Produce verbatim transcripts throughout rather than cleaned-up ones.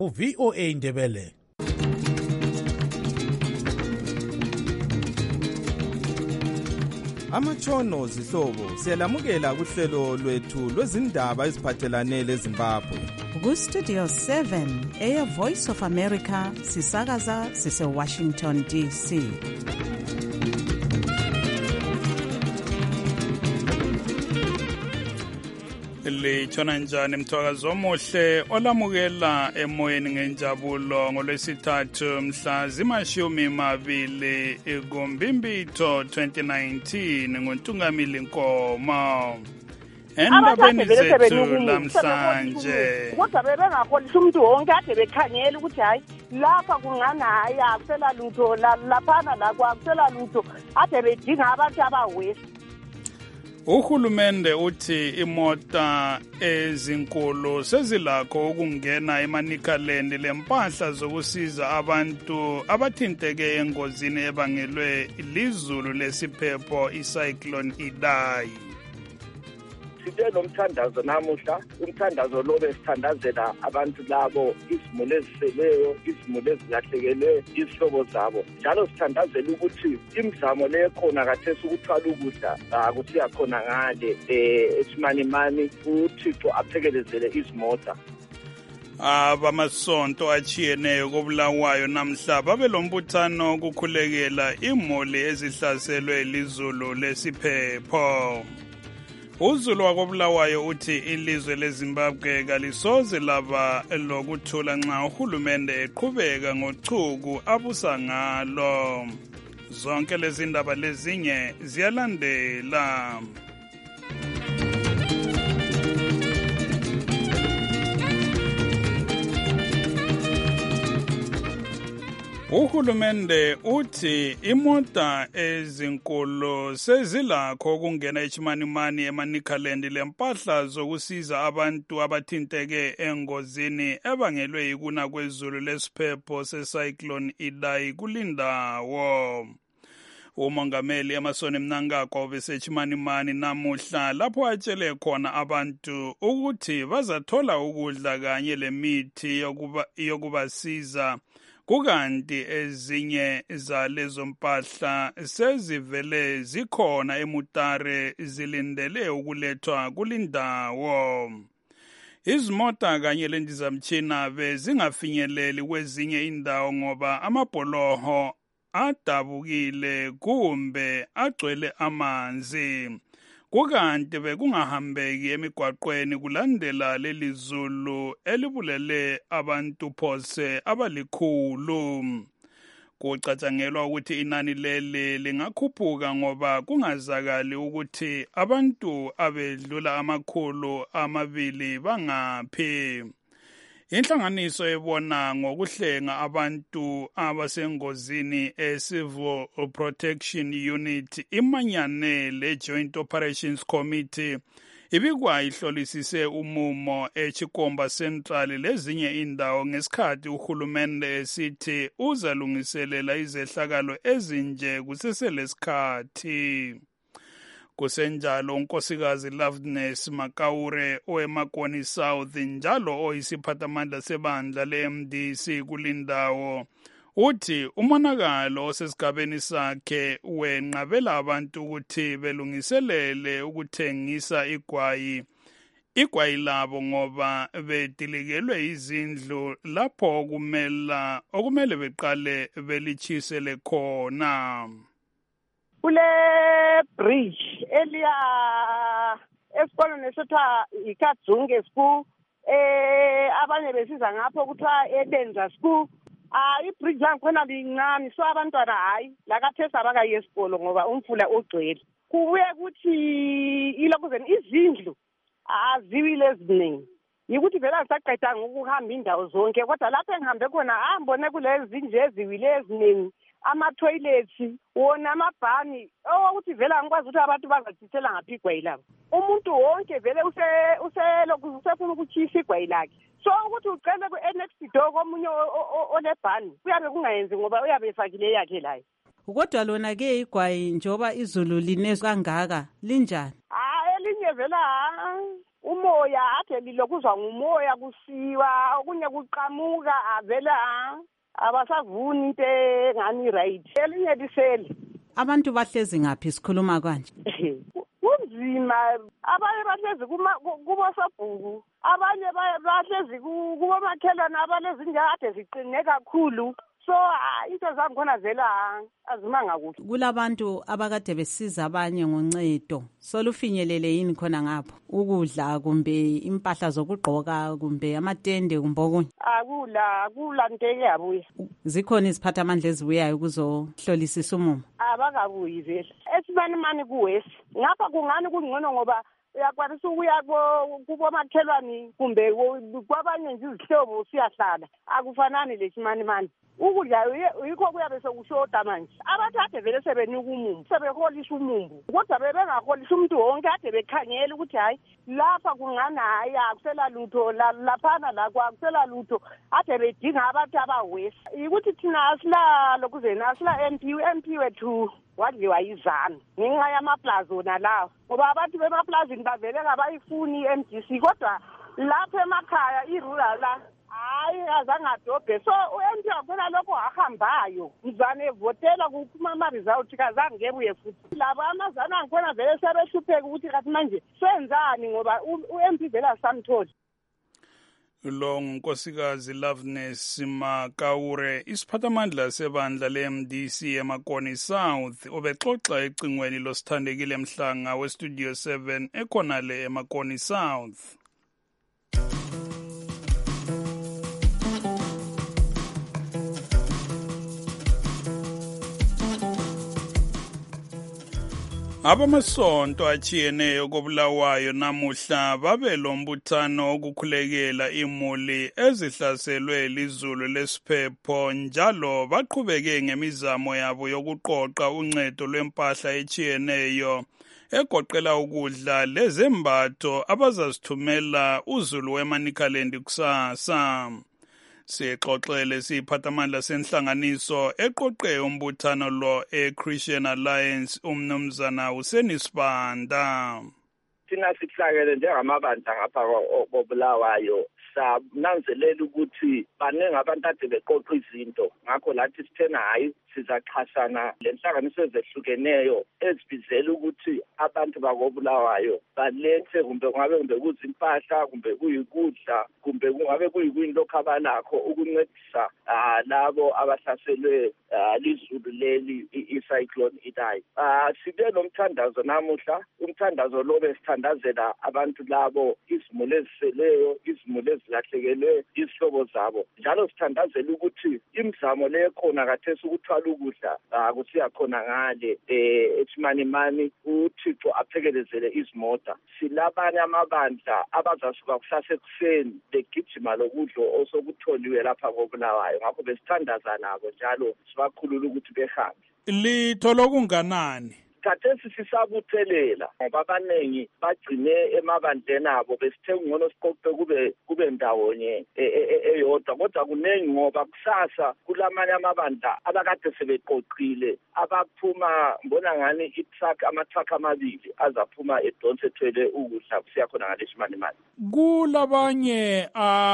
U-V O A Ndebele. Amatshono zihlobo siyalamukela kuhlelo lwethu lwezindaba eziphathelane leZimbabwe. Ku-Studio seven, Air Voice of America, sisakaza sise-Washington D C. Litshona njani mthwakazi omuhle olamukela emoyeni ngenjabulo ngolwesithathu mhla zimashumi mabili kuMbimbitho twenty nineteen ngoNtungamili Nkomo. Endabeni zethu lamhlanje kodwa bebengaholisa umuntu wonke ade bekhangela ukuthi hayi lapha kungani hayi akusela lutho laphana la kwakusela lutho ade bedinga abantu abawest. Uhulumende uthi imota ezinkulu sezilakho ukungena eManicaland lempahla zokusiza abantu abathinteke engozini ebangelwe ilizulu lesiphepho icyclone Idai. Sithe lomthandazo namuhla umthandazo lo besithandazela abantu labo izimuli eziseleyo izimuli ezilahlekelwe izihlobo zabo njalo sithandazela ukuthi imizamo le khona kathesi ukuthwala ukudla akusiya khona ngale esimani mani uThixo aphekelezele izimota. Abamasonto achiyeneyo kobulawayo namhla babelombuthano ukukhulekela imuli ezihlaselwe ilizulu lesiphepho. Uzulu wakobulawayo uthi ilizwe leZimbabwe kalisoze laba lokuthula nxa uhulumende eqhubeka ngochuku abusa ngalo. Zonke lezi ndaba lezinye ziyalandela. Uhulumende uthi imota ezinkulu sezilakho ukungena eChimanimani eManicaland lempahla zokusiza abantu abathinteke engozini ebangelwe yikuna kwezulu lesiphepho secyclone Idai kulindawo. Umongameli Emmerson Mnangagwa beseChimanimani namuhla lapho atshele khona abantu ukuthi bazathola ukudla kanye lemithi yokuba yokubasiza. Kukanti ezinye zalezo mpahla sezivele zikhona eMutare zilindele ukulethwa kulindawo. Izimota kanye lendizamtshina bezingafinyeleli kwezinye indawo ngoba amabholoho adabukile kumbe agcwele amanzi. Kukanti bekungahambeki emigwaqweni kulandela leli zulu elibulele abantu phose abalikhulu. Kucatshangelwa ukuthi inani leli lingakhuphuka ngoba kungazakali ukuthi abantu abedlula amakhulu amabili bangaphi. Inhlanganiso ebona ngokuhlenga abantu abasengozini e-Civil Protection Unit imanyane le-Joint Operations Committee ibikwa ihlolisise umumo eChikomba Central lezinye indawo ngesikhathi uhulumende esithi uzalungiselela izehlakalo ezinje kuseselesikhathi. Kusenjalo unkosikazi Loveness Makaure oweMakoni South njalo oyisiphathamandla sebandla le-M D C kulindawo uthi umonakalo osesigabeni sakhe wenqabela abantu ukuthi belungiselele ukuthengisa igwayi igwayi labo ngoba bedilikelwe izindlu lapho kumela okumele beqale belichisele khona. Kule bridge eliya esikolo nesotha iKadzunge school eh abanye besiza ngapho kuthiwa eDenza school ah ibridge yankhona lincane so abantwana hayi lakathesa abakayi esikolo ngoba umfula ugcwele kubuye kuthi ilokuzeni izindlu aziwile eziningi yikuthi vela ngisaqedanga ukuhamba indawo zonke kodwa lapho engihambe khona ambone kulezi zindlu eziwile eziningi ama-toilets wona amabhani owokuthi vele angikwazi ukuthi abantu bazathisela ngaphi igwayi labo umuntu wonke vele uselokhu usefuna ukuchisa igwayi lakhe so ukuthi ucele ku-next door komunye olebhani kuyabe kungayenzi ngoba uyabe efakile yakhe layo. Kodwa lona-ke igwayi njengoba izulu line kangaka linjani? Hayi elinye vele umoya ade lilokuzwa ngumoya kusiwa okunye kuqamuka avela abasavuni into engani right elinye liseli. Abantu bahlezi ngaphi sikhuluma kanje? Kunzima, abanye bahlezi kubosobhuku, abanye bahlezi kubomakhelwane abalezinja ade ziqine kakhulu. So into zami khona vela azimanga kuhle. Kulabantu abakade besiza abanye ngoncedo. Solufinyelele yini khona ngapho? Ukudla kumbe impahla zokugqoka kumbe amatende kumbe okunye? Akula, akula nteke yabuya. Zikhona iziphathamandla ezibuyayo kuzohlolisisa umumo? Abakabuyi vele. Esibani mani kuwesi. Ngapha kungani kungcono ngoba uyakwanisa ukuya kubomakhelwane kumbe kwabanye nje izihlobo siyahlala. Akufanani lesimani mani. Ukudla yikho kuyabe sekushoda manje. Abathathe vele sebenika umumbu, sebeholisha umumbu. Kodwa bebengaholisa umuntu wonke ade bekhangela ukuthi hayi lapha kungani hayi akusela lutho laphana la kwakusela lutho ade bedinga abantu abawesi. Ukuthi thina asila lokuzena asila M P M P wethu wadliwa yizana ngenxa yamaplaza wona lawo. Ngoba abantu bemaplazini bavele ngabayifuni i-M D C kodwa lapha emakhaya i-rural la hayi azangadobhe. So u-M P wakhona lokho ahambayo mzane evotela kuphuma ama-result kazange ngebuye futhi. Labo amazana angikhona vele sebehlupheka ukuthi kathi manje senzani ngoba u-M P vele asamtholi. Lo nkosikazi Loveness Makaure isiphathamandla sebandla le-M D C eMakoni South obexoxa ecingweni losithandekile Mhlanga westudio seven ekhonale eMakoni South. Abamasonto achiyeneyo kobulawayo namuhla babe lombuthano okukhulekela imuli ezihlaselwe lizulu lesiphepho njalo baqhubeke ngemizamo yabo yokuqoqa uncedo lwempahla echiyeneyo egoqela ukudla lezembatho abazazithumela uzulu weManicaland kusasa. Sixoxele siphathamandla senhlanganiso eqoqe umbuthano lo eChristian Alliance umnumzana uSenisibanda. Thina sihlakele njengamabandla ngapha kobulawayo sananzelela ukuthi baningi abantu ade beqoqa izinto ngakho lathi sithena hayi sizaxhasana lenhlanganiso ezehlukeneyo ezibizela ukuthi abantu bakobulawayo balethe kumbe kungabe kumbe kuzimpahla kumbe kuyikudla kumbe kungabe kuyikuyini lokho abalakho ukuncedisa labo abahlaselwe lizulu leli i-cyclone Idai. Sibe nomthandazo namuhla, umthandazo lo besithandazela abantu labo izimuli eziseleyo, izimuli ezilahlekelwe izihlobo zabo. Njalo sithandazela ukuthi imizamo le khona kathesi ukuthwala ukudla kusiya khona ngale eThimani mani uThixo aphekelezele izimota. Silabanye amabandla abazasuka kusasa ekuseni begijima lokudla osokutholiwe lapha kobulawayo. Ngakho besithandaza nabo njalo sibakhulula ukuthi behambe. Litho lokunganani? Khathesi sisabuthelela ngoba abanengi bagcine emabandleni abo besithe ngcono siqoqe kube kube ndawonye eyodwa kodwa kunengi ngoba kusasa kulamanye amabandla abakade sebeqoqile abaphuma mbona ngani itruck amatruck amabili azaphuma edonse ethwele ukudla kusiya khona ngaleshimani mali. Kulabanye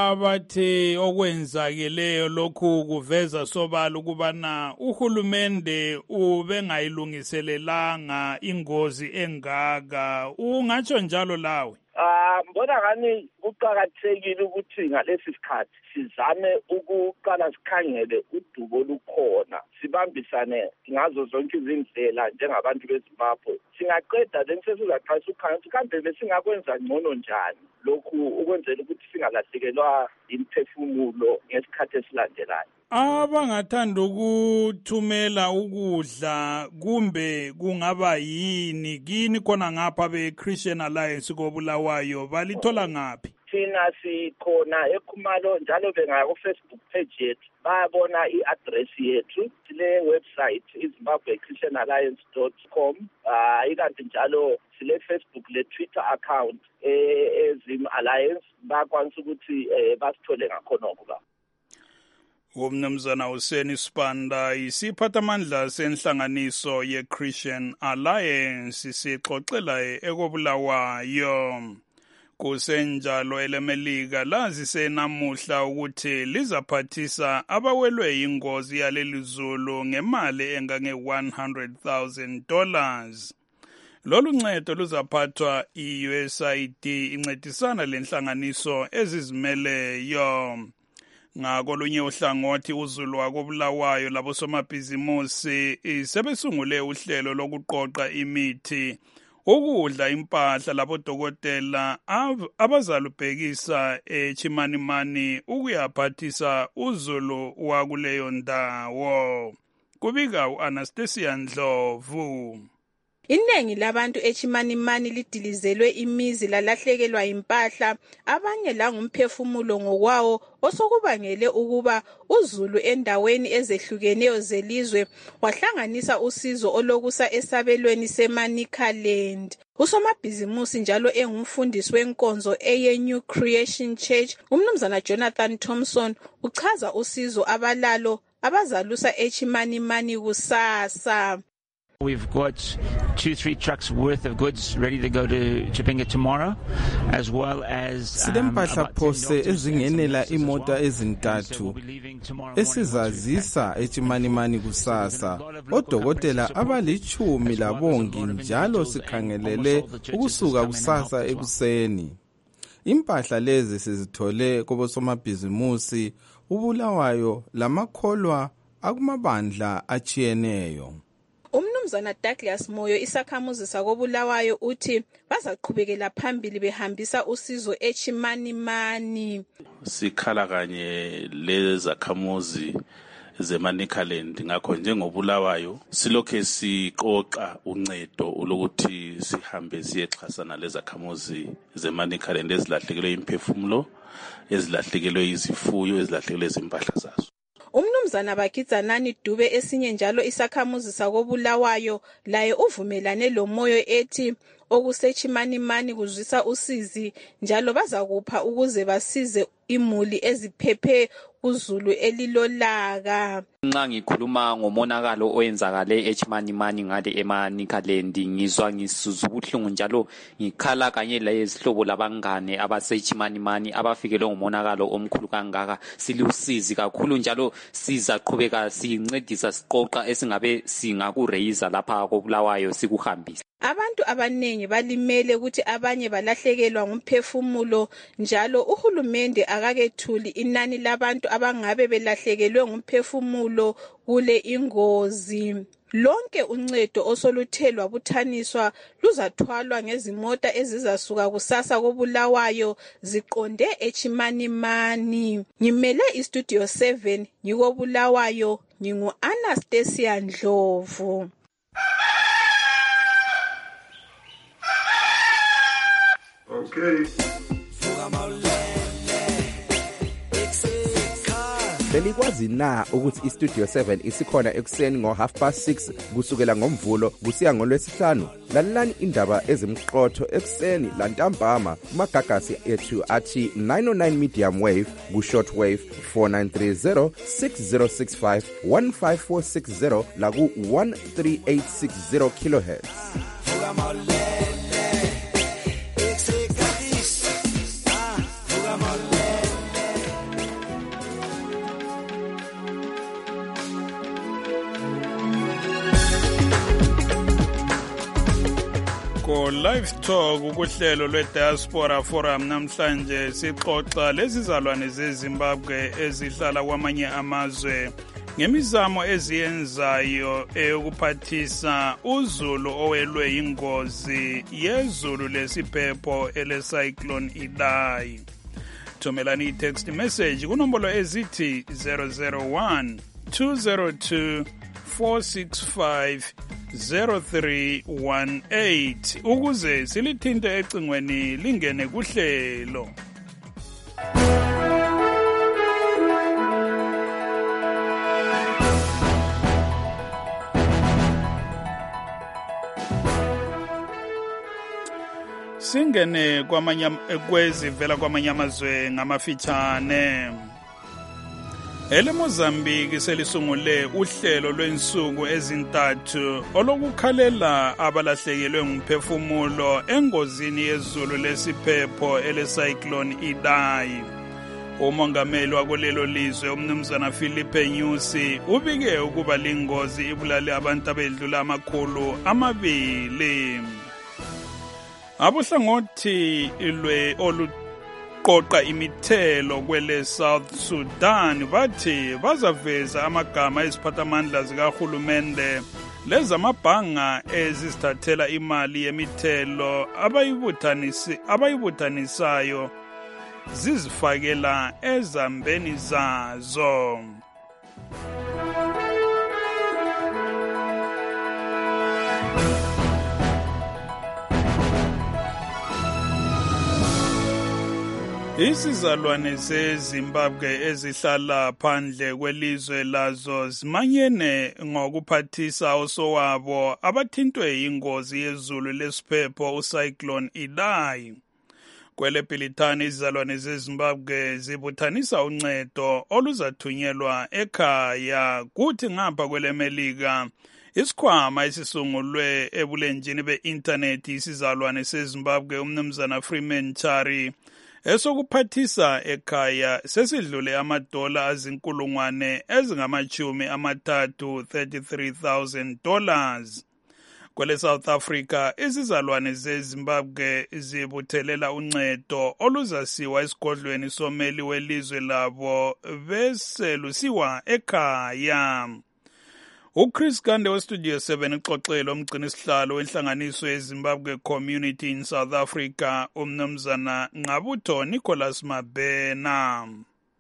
abathe okwenzakeleyo lokhu kuveza sobala ukubana uhulumende ubengayilungiselela ingozi engaka. Ungatsho njalo lawe? Ah, mbona ngani kuqakathekile ukuthi ngalesi sikhathi sizame ukuqala sikhangele udubo lukhona, sibambisane ngazo zonke izindlela njengabantu beZimbabwe. Singaqeda lesizaqalisa ukukhangelisa kambe besingakwenza ngcono njani lokhu ukwenzela ukuthi singalahlekelwa imphefumulo ngesikhathi esilandelayo. Abangathanda ukuthumela ukudla kumbe kungaba yini kini khona ngapha beChristian Alliance kobulawayo balithola ngaphi? Thina sikhona eKhumalo njalo bengaya ku-Facebook page yethu bayabona i-address yethu sile website izimbabwe christian alliance dot com. Ah, ikanti njalo sile Facebook le Twitter account ezim alliance bakwanisa ukuthi basithole ngakhona kuba. Umnumzana uSenisibanda isiphathamandla senhlanganiso yeChristian Alliance sixoxela ekobulawayo. Kusenjalo elemelika lazise namuhla ukuthi lizaphathisa abawelwe ingozi yaleli zulu ngemali engange one hundred thousand dollars. Lolu ncedo luzaphathwa i-U S A I D incedisana lenhlanganiso ezizimeleyo. Ngakolunye uhlangothi uZulu wakobulawayo labosomabhizimusi sebesungule uhlelo lokuqoqa imithi, ukudla, impahla labodokotela abazalubhekisa eChimanimani ukuyaphathisa uZulu wakuleyo ndawo. Kubika u-Anastasia Ndlovu. Iningi labantu eChimanimani lidilizelwe imizi lalahlekelwa impahla, abanye la ngumphefumulo ngokwawo osokubangele ukuba uZulu endaweni ezehlukeneyo zelizwe wahlanganisa usizo olokusa esabelweni seManicaland. Usomabhizimusi njalo engumfundisi wenkonzo eye New Creation Church, umnumzana Jonathan Thompson, uchaza usizo abalalo abazalusa eChimanimani kusasa. We've got two, three trucks worth of goods ready to go to Chipinge tomorrow, as well as silempahla phose ezingenela imota ezintathu esizazisa eChimanimani kusasa. Odokotela abalichumi labongi njalo sikhangelele ukusuka kusasa ekuseni. Impahla lezi sizithole kobosomabhizimusi ubulawayo lamakholwa akumabandla achiyeneyo. Umnumzana Douglas Moyo isakhamuzi sakobulawayo uthi bazaqhubekela phambili behambisa usizo eChimanimani. Sikhala kanye lezakhamuzi zeManicaland, ngakho njengobulawayo silokhe siqoqa uncedo lokuthi sihambe siyexhasana lezakhamuzi zeManicaland ezilahlekelwe imphefumulo, ezilahlekelwe izifuyo, ezilahlekelwe izimpahla zazo. Umnumzana Bakizanani Dube esinye njalo isakhamuzi sakobulawayo laye uvumelane lomoyo ethi okuseChimanimani kuzwisa usizi njalo bazakupha ukuze basize imuli eziphephe uZulu elilolaka. Nxa ngikhuluma ngomonakalo oyenzakale eChimanimani ngale eManicaland, ngizwa ngisuza ubuhlungu njalo ngikhala kanye lezihlobo labangane abaseChimanimani abafikelwe ngumonakalo omkhulu kangaka. Silusizi kakhulu njalo sizaqhubeka sincedisa siqoqa esingabe singakureyisa lapha kobulawayo sikuhambisa. Abantu abanengi balimele ukuthi abanye balahlekelwa ngumphefumulo njalo uhulumende akakethuli inani labantu abangabe belahlekelwe ngumphefumulo kule ingozi. Lonke uncedo osoluthelwa buthaniswa luzathwalwa ngezimota ezizasuka kusasa kobulawayo ziqonde eChimanimani. Ngimele iStudio seven ngikobulawayo, ngingu Anastasia Ndlovu. Okay. Belikwazi na ukuthi iStudio seven isikhona ekuseni ngo half past six kusukela ngomvulo kusiya ngolwesihlanu? Lalelani indaba ezimqotho ekuseni lantambama kumagagasi ethu athi nine oh nine medium wave ku short wave four nine three zero six zero six five one five four six zero la ku one three eight six zero kilohertz. Live Talk ukuhlelo lwe-Diaspora Forum namhlanje sixoxa lezizalwane zeZimbabwe ezihlala kwamanye amazwe ngemizamo eziyenzayo eyokuphathisa uZulu owelwe ingozi yezulu lesiphepho ele-Cyclone Idai. Thumelani i-text message kunombolo ezithi zero zero one two zero two four six five zero three one eight ukuze silithinte ecingweni lingene kuhlelo. Singene kwamanye kwezivela kwamanye amazwe ngamafitshane. Ele Mozambique selisungule uhlelo lwensuku ezintathu olokukhalela abalahlekelwe ngumphefumulo engozini yezulu lesiphepho ele Cyclone Idai. Umongameli wakulelo lizwe umnumzana Philippe Nyusi ubike ukuba lingozi ibulale abantu abedlula amakhulu amabili. Abuhlangothi ilwe olu qoqa imithelo kwele South Sudan bathi bazaveza amagama eziphathamandla zikahulumende lezamabhanga ezisithathela imali yemithelo abayibuthanisi abayibuthanisayo zizifakela ezambeni zazo. Isizalwane zeZimbabwe ezihlala phandle kwelizwe lazo zimanyene ngokuphathisa osowabo abathintwe ingozi yezulu lesiphepho uCyclone Idai. Kwele Bhilithani izizalwane zeZimbabwe zibuthanisa uncedo oluzathunyelwa ekhaya kuthi ngapha kwele Melika isikhwama esisungulwe ebulenjini be-internet isizalwane seZimbabwe umnumzana Freeman Chari esokuphathisa ekhaya sesidlule amadola azinkulungwane ezingamachumi amathathu thirty-three thousand dollars. Kwele South Africa izizalwane zeZimbabwe zibuthelela uncedo oluzasiwa esigodlweni someli welizwe labo bese lusiwa ekhaya. uChris Gande weStudio seven uxoxela umgcini isihlalo wenhlanganiso yeZimbabwe Community in South Africa umnumzana Ngqabutho Nicholas Mabena.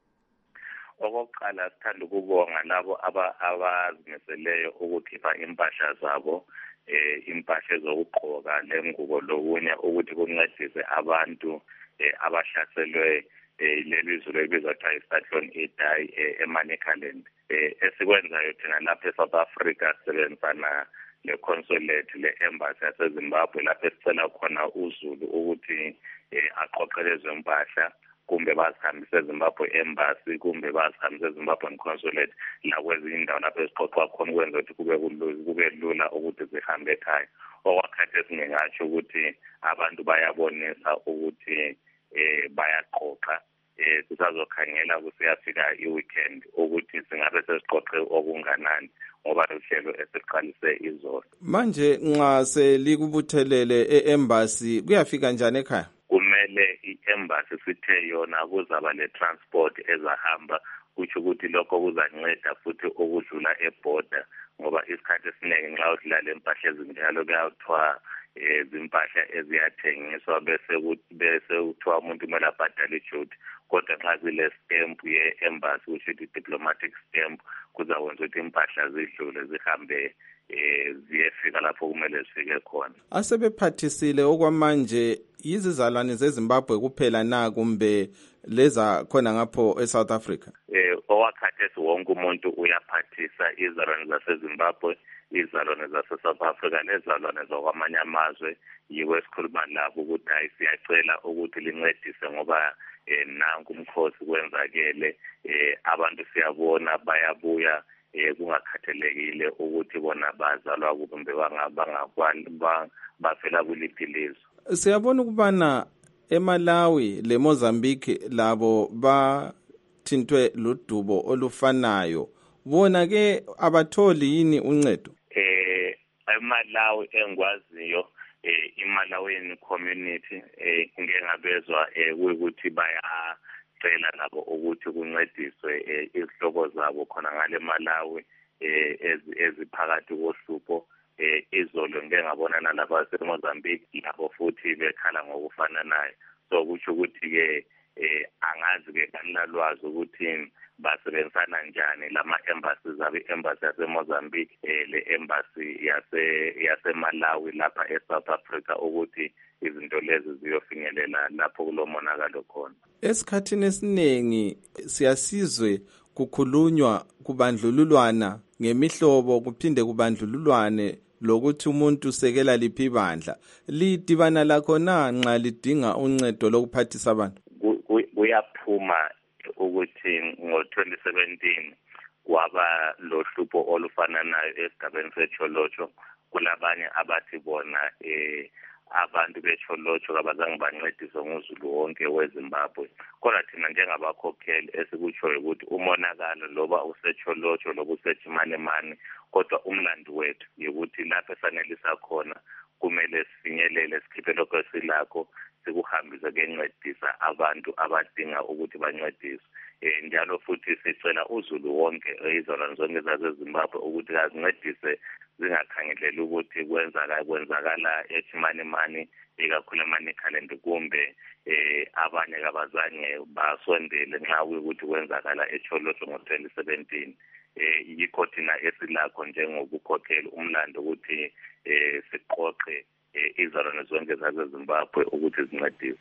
Okokuqala sithanda ukubonga labo abazimiseleyo ukukhipha impahla zabo eh impahla zokugqoka lengubo lokunye ukuthi kuncedise abantu abahlaselwe leli zulu elibizwa kuthiwa Cyclone Idai eManicaland. Esikwenzayo thina lapha eSouth Africa sisebenzisana le-consulate le-embassy yaseZimbabwe lapho esicela khona uZulu ukuthi aqoqele ezompahla kumbe bazihambise eZimbabwe embassy kumbe bazihambise eZimbabwe consulate la kwezinye indawo lapho esiqoqwa khona ukwenza ukuthi kube kube lula ukuthi zihambe ekhaya. Okwakhathi esingengatsho ukuthi abantu bayabonisa ukuthi eh bayaqoqa eh sisazokhangela kusiyafika iweekend ukuthi singabe sesiqoqe okunganani ngoba uhlelo esiqalise izolo. Manje nxa selikubuthelele e-embassy kuyafika njani ekhaya? Kumele i-embassy sithe yona kuzaba le-transport ezahamba kutsho ukuthi lokho kuzanceda futhi ukudlula eborder ngoba isikhathi esiningi nxa udlala empahla ezinjalo kuyathiwa izimpahla eziyathengiswa bese bese uthiwa umuntu kumele abhadale ijuti kodwa nxa zile stamp ye-embassy which is diplomatic stamp kuzakwenza ukuthi impahla zidlule zihambe eh ziyefika lapho kumele zifike khona. Asebephathisile okwamanje yizizalwane zeZimbabwe kuphela na kumbe leza khona ngapho eSouth Africa? Eh owakhathesi wonke umuntu uyaphathisa izizalwane zaseZimbabwe, izizalwane zase-South Africa nezizalwane zakwamanye amazwe yiwe esikhuluma labo ukuthi hayi siyacela ukuthi lincedise ngoba eh nanku umkhosi kwenzakele eh abantu siyabona bayabuya eh kungakhathalekile ukuthi bona bazalwa kumbe bangakwani bafela kuliphi lizwe. Siyabona ukubana eMalawi leMozambique labo bathintwe ludubo olufanayo bona ke abatholi yini uncedo? Eh eMalawi engwaziyo eh iMalawian community eh ngengabezwa ukuthi bayacela nabo ukuthi kuncediswe izihlobo zabo khona ngale Malawi eh eziphakathi kohlupho eh izolo ngeke ngabonana labaseMozambique labo futhi bekhala ngokufananayo. So kusho ukuthi ke eh angazi ke kanalwazi ukuthi basebenzisana njani lama embassies abe embassy yaseMozambique eh le embassy yase yaseMalawi lapha eSouth Africa ukuthi izinto lezi ziyofinyelela lapho kulomonakalo khona. Esikhathini esiningi siyasizwe kukhulunywa kubandlululwana ngemihlobo kuphinde kubandlululwane lokuthi umuntu sekela liphi ibandla lidibana lakho na nxa lidinga uncedo lokuphathisa abantu? Kuyaphuma ukuthi ngo twenty seventeen kwaba lohlupho olufananayo esigabeni seCholocho. Kulabanye abathi bona eh abantu beCholocho abazange bancediswe nguzulu wonke weZimbabwe. Kodwa thina njengabakhokheli esikutshoyo ukuthi umonakalo loba useCholocho loba useChimanimani, kodwa umlando wethu ukuthi lapho esanelisa khona kumele sifinyelele sikhiphe lokho esilakho sikuhambise kencedisa abantu abadinga ukuthi bancediswe. Eh njalo futhi sicela uzulu wonke izona zonke zaseZimbabwe ukuthi azincedise zingakhangeleli ukuthi kwenzakala kwenzakala eChimanimani ikakhulu eManicaland kumbe eh abanye abazange basondele nxa ukuthi kwenzakala eCholocho ngo twenty seventeen. Eh yikho thina esilakho njengokukhokhela umlando ukuthi eh siqoqe izona zonke zaseZimbabwe ukuthi zincedise.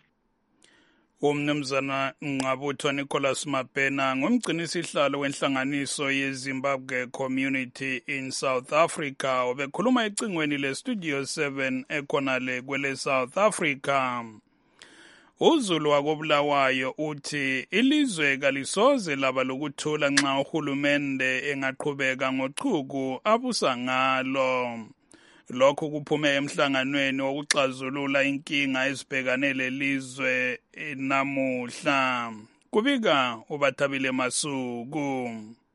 Umnumzana Ngqabutho Nicholas Mabhena ngumgcinisihlalo wenhlanganiso yeZimbabwe Community in South Africa obekhuluma ecingweni leStudio seven ekhonale kwele South Africa. uZulu wakobulawayo uthi ilizwe kalisoze laba lokuthula nxa uhulumende engaqhubeka ngochuku abusa ngalo. Lokhu kuphume emhlanganweni wokuxazulula inkinga ezibhekane lelizwe namuhla. Kubika uBathabile Masuku.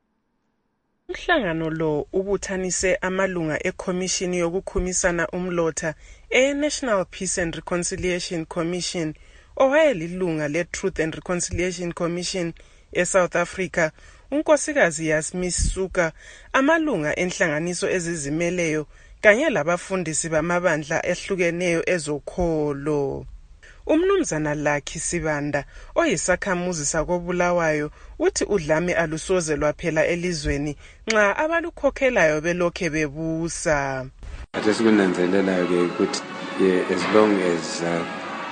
Umhlangano lo ubuthanise amalunga eCommission yokukhumisana umlotha e-National Peace and Reconciliation Commission owayelilunga le-Truth and Reconciliation Commission eSouth Africa, unkosikazi Yasmin Suka, amalunga enhlanganiso ezizimeleyo kanye labafundisi bamabandla ehlukeneyo ezokholo. Umnumzana Lucky Sibanda oyisakhamuzi sakobulawayo uthi udlame alusoze lwaphela elizweni nxa abalukhokhelayo belokhe bebusa. Athesinanzelela ke ukuthi as long as uh,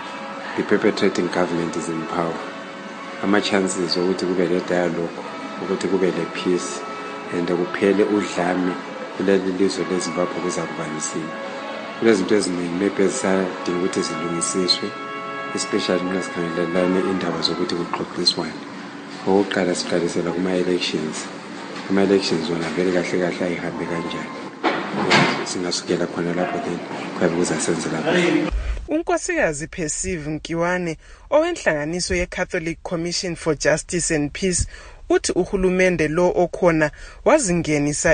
the perpetrating government is in power, ama chances ukuthi kube le dialogue, ukuthi kube le peace and kuphele udlame kuleli lizwe leZimbabwe kuzakubanisile. Kulezinto eziningi maybe ezisadinga ukuthi zilungisiswe, especially nxa sikhangelelane indaba zokuthi kuxoxiswane. Okokuqala siqalisela kuma-elections. Ama-elections wona vele kahle kahle ayihambe kanjani. Singasukela khona lapho then kwabe kuzasenzela lapho. Unkosikazi Perceive Nkiwane owenhlanganiso ye-Catholic Commission for Justice and Peace uthi uhulumende lo okhona wazingenisa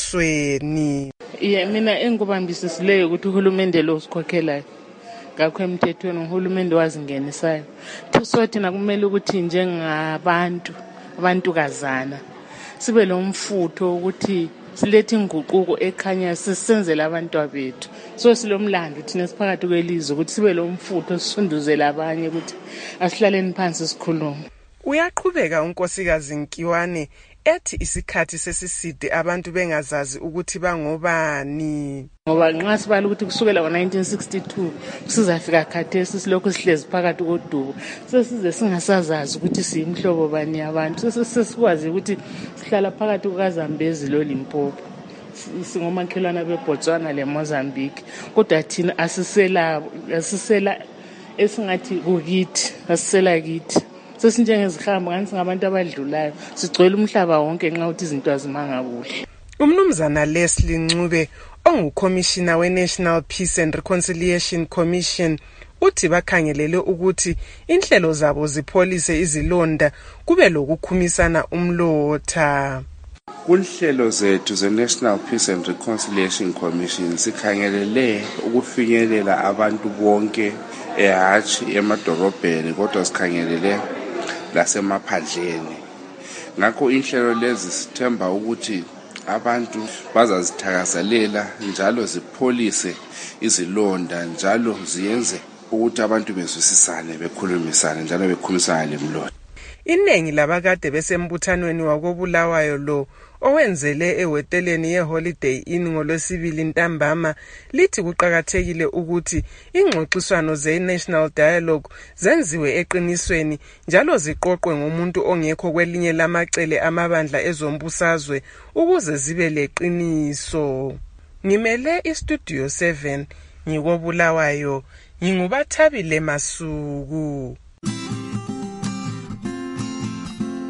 embusweni. Ye mina engikubambisisileyo ukuthi uhulumende lo usikhokhelayo ngakho emthethweni uhulumende wazingenisayo. Thusothi nakumele ukuthi njengabantu abantukazana sibe lo mfutho ukuthi silethe inguquko ekhanya sisenzele abantwana bethu. So silomlando thina siphakathi kwelizwe ukuthi sibe lo mfutho sisunduzele abanye ukuthi asihlaleni phansi sikhulume. Uyaqhubeka unkosikazi Nkiwane ethi isikhathi sesiside abantu bengazazi ukuthi bangobani. Ngoba nxa sibala ukuthi kusukela ngo nineteen sixty-two sizafika khathesi silokhu sihlezi phakathi kodubo sesize singasazazi ukuthi siyimhlobo bani abantu sesikwazi ukuthi sihlala phakathi kukaZambezi lo Limpopo singomakhelwana beBotswana leMozambique kodwa thina asisela asisela esingathi kukithi asisela kithi sesinjengezihamba ngani singabantu abadlulayo sigcwele umhlaba wonke nxa uthi izinto azimanga kuhle. Umnumzana Leslie Ncube ongukhomishina we-National Peace and Reconciliation Commission uthi bakhangelele ukuthi inhlelo zabo zipholise izilonda kube lokukhumisana umlotha. Kunhlelo zethu ze-National Peace and Reconciliation Commission sikhangelele ukufinyelela abantu bonke ehatshi emadorobheni kodwa sikhangelele lasemaphandleni. Ngakho inhlelo lezi sithemba ukuthi abantu bazazithakazelela njalo zipholise izilonda njalo ziyenze ukuthi abantu bezwisisane bekhulumisane njalo bekhumisana lemlotha. Iningi labakade besembuthanweni wakobulawayo lo owenzele ehoteleni ye-Holiday Inn ngolwesibili ntambama lithi kuqakathekile ukuthi ingxoxiswano ze-National Dialogue zenziwe eqinisweni njalo ziqoqwe ngomuntu ongekho kwelinye lamacele amabandla ezombusazwe ukuze zibe leqiniso. Ngimele iStudio seven ngikobulawayo ngigubathabile Masuku.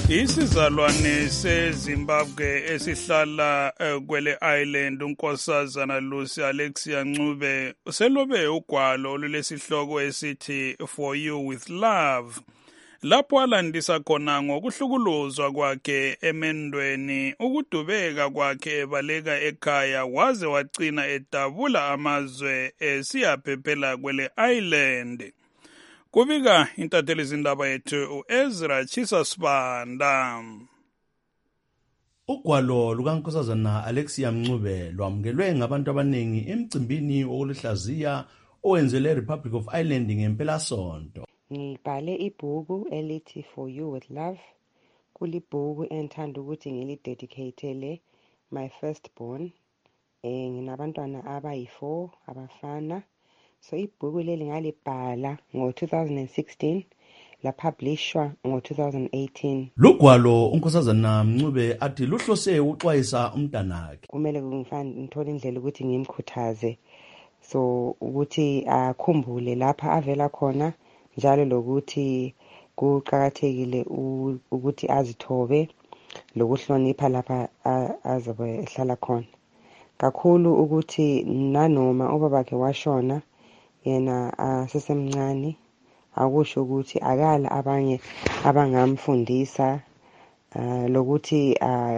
Isizalwane seZimbabwe esihlala kwele island unkosazana Lucy Alexia Ncube selobe ugwalo olulesihloko esithi For You with Love. Lapho alandisa khona ngokuhlukuluzwa kwakhe emendweni, ukudubeka kwakhe ebaleka ekhaya waze wagcina edabula amazwe esiyaphephela kwele island. Kubika intatheli zindaba yethu uEzra Chisasibanda. Ugwalo lukankosazana Alexia Ncube lwamukelwe ngabantu abaningi emcimbini wokuluhlaziya owenzele Republic of Ireland ngempelasonto. Ngibhale ibhuku elithi For You with Love. Kulibhuku engithanda ukuthi ngilidedicatele my firstborn. Eh nginabantwana abayi-four abafana. So ibhuku leli ngalibhala ngo-two thousand sixteen la publishwa ngo-two thousand eighteen. Lugwalo unkosazana Ncube athi luhlose uxwayisa umntanakhe. Kumele ngithole indlela ukuthi ngimkhuthaze so ukuthi akhumbule lapha avela khona njalo lokuthi kuqhakathekile ukuthi azithobe lokuhlonipha lapha azobe ehlala khona. Kakhulu ukuthi nanoma ubabakhe washona yena asesemncane akusho ukuthi akala abanye abangamfundisa lokuthi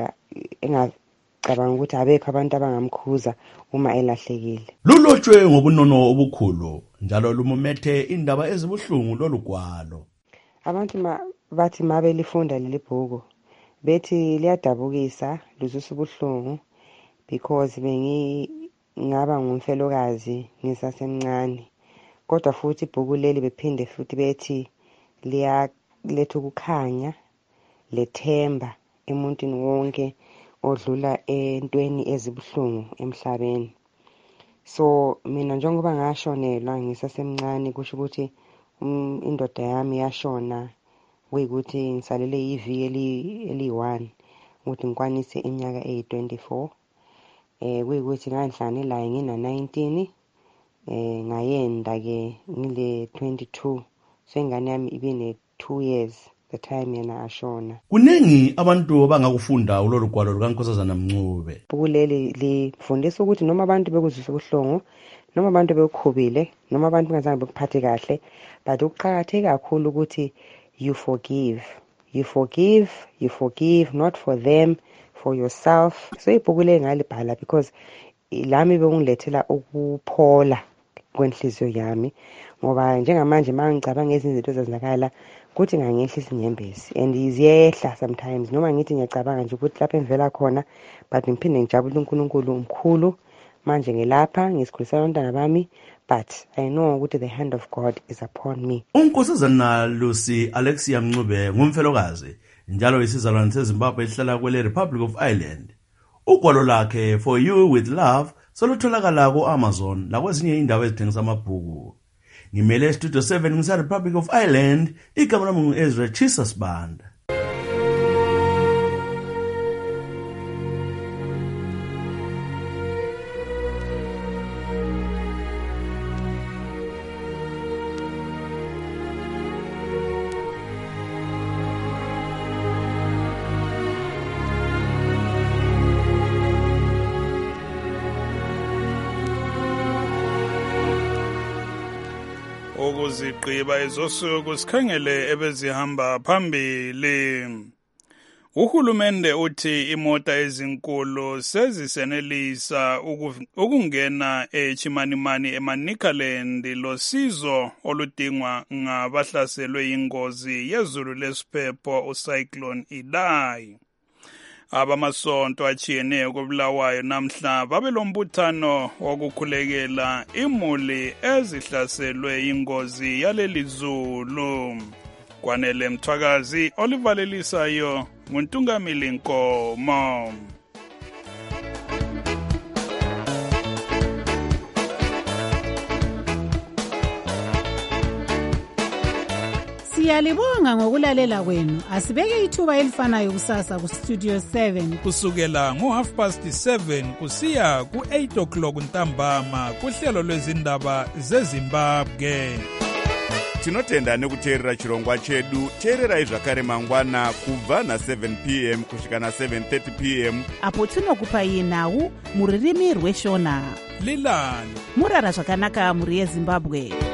engacabanga ukuthi abekho abantu abangamkhuza uma elahlekile. Lulotshwe ngobunono obukhulu njalo lumumethe indaba ezibuhlungu lolugwalo. Abantu bathi mabe lifunda leli bhuku bethi liyadabukisa luzisa ubuhlungu because bengi ngaba ngumfelokazi ngisasemncane. Kodwa futhi ibhuku leli bephinde futhi bethi liyaletha ukukhanya lethemba emuntwini wonke odlula entweni ezibuhlungu emhlabeni. So mina njengoba ngashonelwa ngisasemncane kusho ukuthi indoda yami yashona kuyikuthi ngisalele iviki eli-one ukuthi ngikwanise iminyaka eyi-twenty-four. Eh kuyikuthi nganhlane la ngina nineteen eh ngayenda ke ngile twenty-two. So ingane yami ibine two years the time yena ashona. Kuningi abantu abangakufunda ulolugwalo lukankosazana Ncube. Ibhuku leli lifundisa ukuthi noma abantu bekuzwisa ubuhlungu, noma abantu bekukhubile, noma abantu bengazange bekuphathe kahle, but ukuqhakatheke kakhulu ukuthi you forgive. You forgive, you forgive not for them, for yourself. So ibhuku leli ngalibhala because lami bengilethela ukuphola kwenhliziyo yami ngoba njengamanje mangicabanga izinto ezenzakala kuthi ngangehlisa inyembezi and iziyehla sometimes noma ngithi ngiyacabanga nje ukuthi lapha engivela khona but ngiphinde ngijabule uNkulunkulu umkhulu manje ngilapha ngisikhulisa abantwana bami but I know ukuthi the hand of God is upon me. Unkosazana Lucy Alexia Ncube ngumfelokazi njalo isizalwane seZimbabwe esihlala kwele Republic of Ireland. Ugwalo lakhe For You with Love solutholakala ku-Amazon lakwezinye indawo ezithengisa amabhuku. Ngimele Studio seven ngisa Republic of Ireland, igama lami ngu-Ezra Chisasibanda. Ukuzigqiba ezosuku sikhangele ebezihamba phambili. Uhulumende uthi imota ezinkulu sezisenelisa ukungena eChimanimani eManicaland losizo oludingwa ngabahlaselwe ingozi yezulu lesiphepho uCyclone Idai. Abamasonto achiyeneyo koBulawayo namhla babelombuthano wokukhulekela imuli ezihlaselwe ingozi yaleli zulu. Kwanele Mthwakazi olivalelisayo nguNtungamili Nkomo. Siyalibonga ngokulalela kwenu. Asibeke ithuba elifanayo kusasa ku Studio seven kusukela ngo half past seven kusiya ku eight o'clock ntambama kuhlelo lwezindaba zeZimbabwe. tinotenda nekuteerera chirongwa chedu. teererai zvakare mangwana kubva na-seven p m kusvika na-seven thirty p m apo tinokupai nhau muririmi rweshona. lilani murara zvakanaka mhuri yezimbabwe.